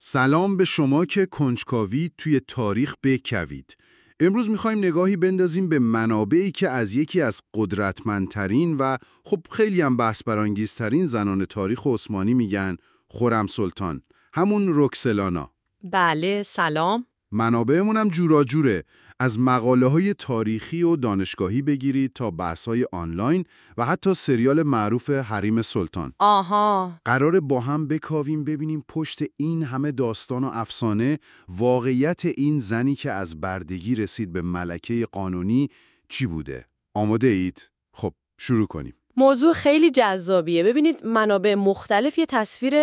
سلام به شما که کنجکاوی توی تاریخ بکوید. امروز میخوایم نگاهی بندازیم به منابعی که از یکی از قدرتمندترین و خب خیلی هم بحث برانگیزترین زنان تاریخ عثمانی میگن خرمسلطان، همون رکسلانا. بله، سلام. منابعمون هم جورا جوره، از مقاله‌های تاریخی و دانشگاهی بگیرید تا بحث‌های آنلاین و حتی سریال معروف حریم سلطان. آها. قراره با هم بکاویم ببینیم پشت این همه داستان و افسانه واقعیت این زنی که از بردگی رسید به ملکه قانونی چی بوده. آماده اید؟ خب شروع کنیم. موضوع خیلی جذابیه. ببینید منابع مختلف یه تصویر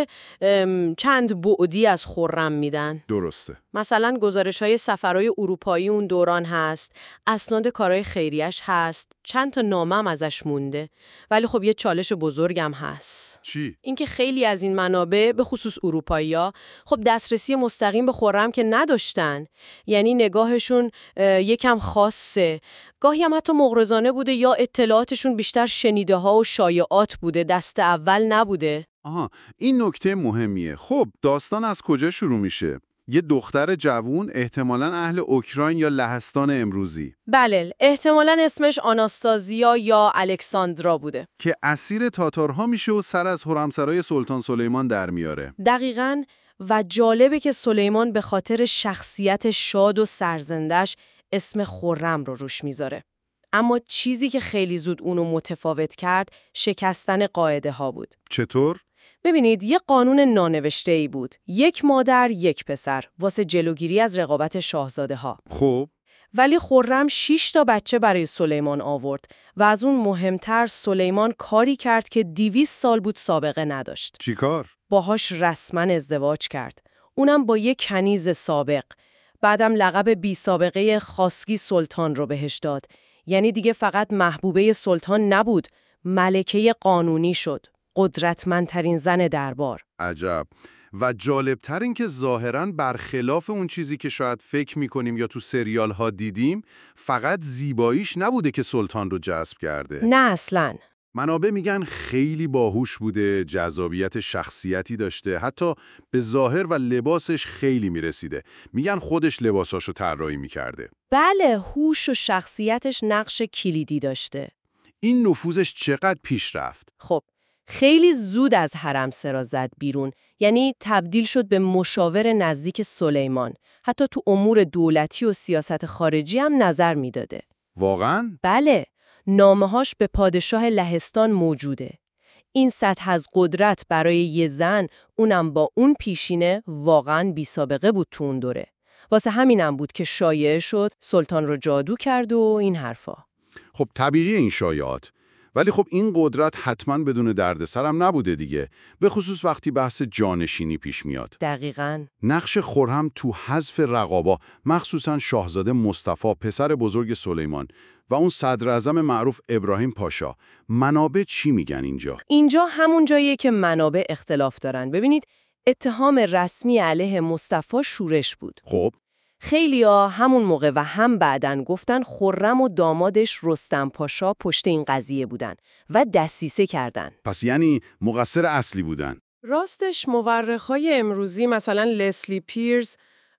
چند بعدی از خرم میدن. درسته. مثلا گزارش‌های سفرهای اروپایی اون دوران هست، اسناد کارهای خیریش هست، چند تا نامه هم ازش مونده. ولی خب یه چالش بزرگم هست. چی؟ اینکه خیلی از این منابع به خصوص اروپایی‌ها خب دسترسی مستقیم به خرم که نداشتن. یعنی نگاهشون یکم خاصه. گاهی هم حتی مغرضانه بوده یا اطلاعاتشون بیشتر شنیده‌ها و شایعات بوده، دست اول نبوده. آها، این نکته مهمیه. خب داستان از کجا شروع میشه؟ یه دختر جوون، احتمالاً اهل اوکراین یا لهستان امروزی، بله، احتمالاً اسمش آناستازیا یا الکساندرا بوده. که اسیر تاتارها میشه و سر از حرمسرای سلطان سلیمان در میاره. دقیقاً. و جالبه که سلیمان به خاطر شخصیت شاد و سرزندش اسم خرم رو روش میذاره. اما چیزی که خیلی زود اونو متفاوت کرد شکستن قاعده ها بود. چطور؟ ببینید یه قانون نانوشته‌ای بود. یک مادر، یک پسر، واسه جلوگیری از رقابت شاهزاده ها. خب ولی خرم 6 تا بچه برای سلیمان آورد و از اون مهمتر سلیمان کاری کرد که 200 سال بود سابقه نداشت. چیکار؟ باهاش رسما ازدواج کرد. اونم با یک کنیز سابق. بعدم لقب بی سابقه خاسگی سلطان رو بهش داد. یعنی دیگه فقط محبوبه سلطان نبود، ملکه قانونی شد. قدرتمندترین زن دربار. عجب. و جالبتر این که ظاهراً برخلاف اون چیزی که شاید فکر میکنیم یا تو سریال ها دیدیم، فقط زیباییش نبوده که سلطان رو جذب کرده. نه اصلاً. منابع میگن خیلی باهوش بوده، جذابیت شخصیتی داشته، حتی به ظاهر و لباسش خیلی میرسیده. میگن خودش لباساشو طراحی میکرده. بله، هوش و شخصیتش نقش کلیدی داشته. این نفوذش چقدر پیش رفت؟ خب، خیلی زود از حرم سرا زد بیرون. یعنی تبدیل شد به مشاور نزدیک سلیمان. حتی تو امور دولتی و سیاست خارجی هم نظر میداده. واقعاً؟ بله، نامه‌هاش به پادشاه لهستان موجوده. این سطح از قدرت برای یه زن، اونم با اون پیشینه، واقعاً بی سابقه بود تو اون دوره. واسه همینم بود که شایعه شد سلطان رو جادو کرد و این حرفا. خب طبیعی این شایعات. ولی خب این قدرت حتما بدون دردسر هم نبوده دیگه، به خصوص وقتی بحث جانشینی پیش میاد. دقیقاً. نقش خرم تو حذف رقابا، مخصوصا شاهزاده مصطفی پسر بزرگ سلیمان و اون صدراعظم معروف ابراهیم پاشا، منابع چی میگن اینجا؟ اینجا همون جاییه که منابع اختلاف دارن. ببینید اتهام رسمی علیه مصطفی شورش بود. خب خیلیا همون موقع و هم بعدن گفتن خرم و دامادش رستم پاشا پشت این قضیه بودن و دسیسه کردن. پس یعنی مقصر اصلی بودن. راستش مورخای امروزی مثلا لسلی پیرز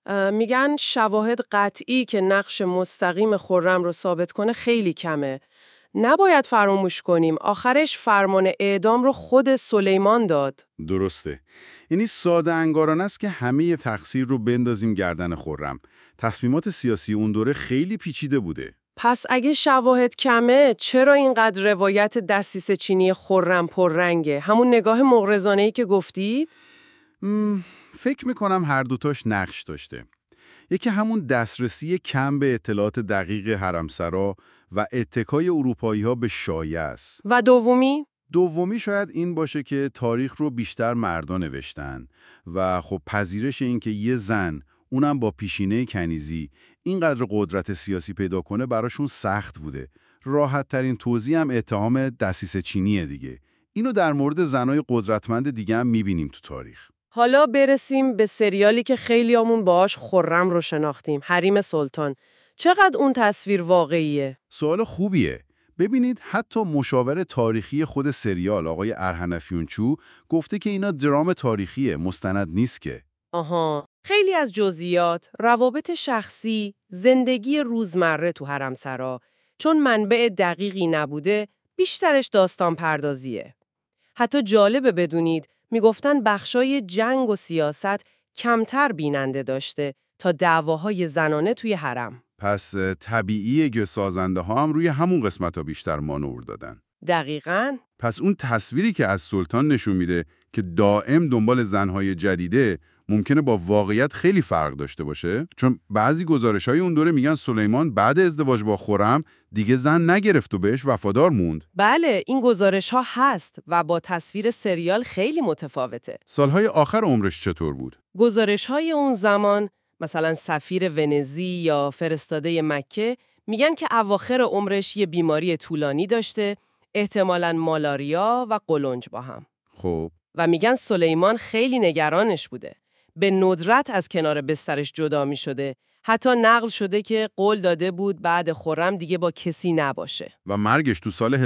میگن شواهد قطعی که نقش مستقیم خرم رو ثابت کنه خیلی کمه. نباید فراموش کنیم آخرش فرمان اعدام رو خود سلیمان داد. درسته. یعنی ساده انگارانه است که همه تقصیر رو بندازیم گردن خرم. تصمیمات سیاسی اون دوره خیلی پیچیده بوده. پس اگه شواهد کمه چرا اینقدر روایت دسیسه چینی خرم پررنگه؟ همون نگاه مغرضانه‌ای که گفتید؟ فکر میکنم هر دوتاش نقش داشته. یکی همون دسترسی کم به اطلاعات دقیق حرمسرا و اتکای اروپایی‌ها به شایعه است. و دومی؟ دومی شاید این باشه که تاریخ رو بیشتر مردا نوشتن و خب پذیرش این که یه زن، اونم با پیشینه کنیزی، اینقدر قدرت سیاسی پیدا کنه براشون سخت بوده. راحت ترین توضیح هم اتهام دسیسه چینیه دیگه. اینو در مورد زنای قدرتمند دیگه هم میبینیم تو تاریخ. حالا برسیم به سریالی که خیلیامون باهاش خرم رو شناختیم، حریم سلطان. چقدر اون تصویر واقعیه؟ سوال خوبیه. ببینید حتی مشاور تاریخی خود سریال آقای ارهن افیونچو گفته که اینا درام تاریخیه، مستند نیست که. آها، خیلی از جزئیات، روابط شخصی، زندگی روزمره تو حرمسرا، چون منبع دقیقی نبوده، بیشترش داستان پردازیه. حتی جالبه بدونید، میگفتن بخشای جنگ و سیاست کمتر بیننده داشته تا دعواهای زنانه توی حرم. پس طبیعیه که سازنده ها هم روی همون قسمت ها بیشتر مانور دادن. دقیقاً. پس اون تصویری که از سلطان نشون میده که دائم دنبال زنهای جدیده ممکنه با واقعیت خیلی فرق داشته باشه، چون بعضی گزارش‌های اون دوره میگن سلیمان بعد ازدواج با خرم دیگه زن نگرفت و بهش وفادار موند. بله، این گزارش ها هست و با تصویر سریال خیلی متفاوته. سالهای آخر عمرش چطور بود؟ گزارش های اون زمان، مثلا سفیر ونزی یا فرستاده مکه، میگن که اواخر عمرش یه بیماری طولانی داشته، احتمالاً مالاریا و قولنج با هم. خب و میگن سلیمان خیلی نگرانش بوده. به ندرت از کنار بسترش جدا می شده. حتی نقل شده که قول داده بود بعد خرم دیگه با کسی نباشه. و مرگش تو سال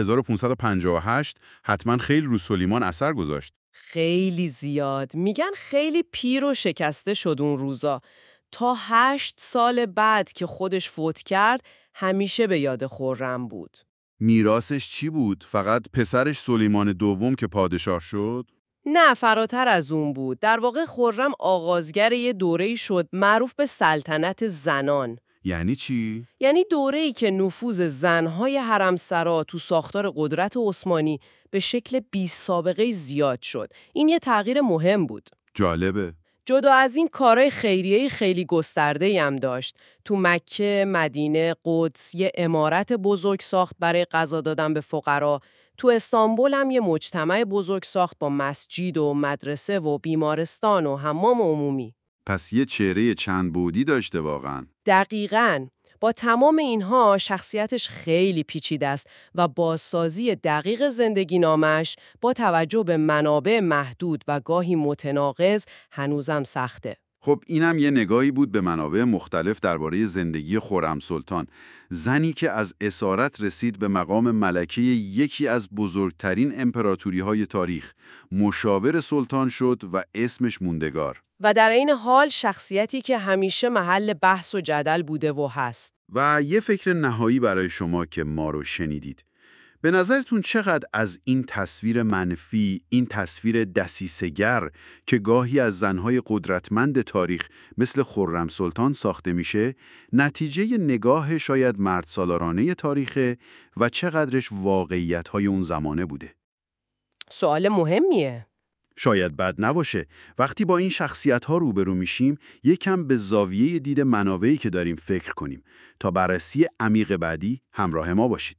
1558 حتما خیلی رو سلیمان اثر گذاشت. خیلی زیاد. میگن خیلی پیر و شکسته شد اون روزا. تا 8 سال بعد که خودش فوت کرد همیشه به یاد خرم بود. میراثش چی بود؟ فقط پسرش سلیمان دوم که پادشاه شد؟ نه، فراتر از اون بود. در واقع خرم آغازگر یه دوره‌ای شد معروف به سلطنت زنان. یعنی چی؟ یعنی دوره‌ای که نفوذ زنهای حرمسرا تو ساختار قدرت عثمانی به شکل بی‌سابقه زیاد شد. این یه تغییر مهم بود. جالبه. جدا از این کارهای خیریه خیلی گسترده‌ای هم داشت. تو مکه، مدینه، قدس یه عمارت بزرگ ساخت برای غذا دادن به فقرا. تو استانبول هم یه مجتمع بزرگ ساخت با مسجد و مدرسه و بیمارستان و حمام عمومی. پس یه چهره چند بعدی داشته واقعاً. دقیقاً. با تمام اینها شخصیتش خیلی پیچیده است و بازسازی دقیق زندگی نامش با توجه به منابع محدود و گاهی متناقض هنوزم سخته. خب اینم یه نگاهی بود به منابع مختلف درباره زندگی خرم سلطان، زنی که از اسارت رسید به مقام ملکه یکی از بزرگترین امپراتوری‌های تاریخ، مشاور سلطان شد و اسمش موندگار. و در این حال شخصیتی که همیشه محل بحث و جدل بوده و هست. و یه فکر نهایی برای شما که ما رو شنیدید. به نظرتون چقدر از این تصویر منفی، این تصویر دسیسه‌گر که گاهی از زنهای قدرتمند تاریخ مثل خرم سلطان ساخته میشه، نتیجه نگاه شاید مردسالارانه تاریخه و چقدرش واقعیت‌های اون زمانه بوده؟ سوال مهمیه. شاید بد نباشه. وقتی با این شخصیت‌ها روبرو میشیم، یکم به زاویه دید منابعی که داریم فکر کنیم. تا بررسی عمیق بعدی همراه ما باشید.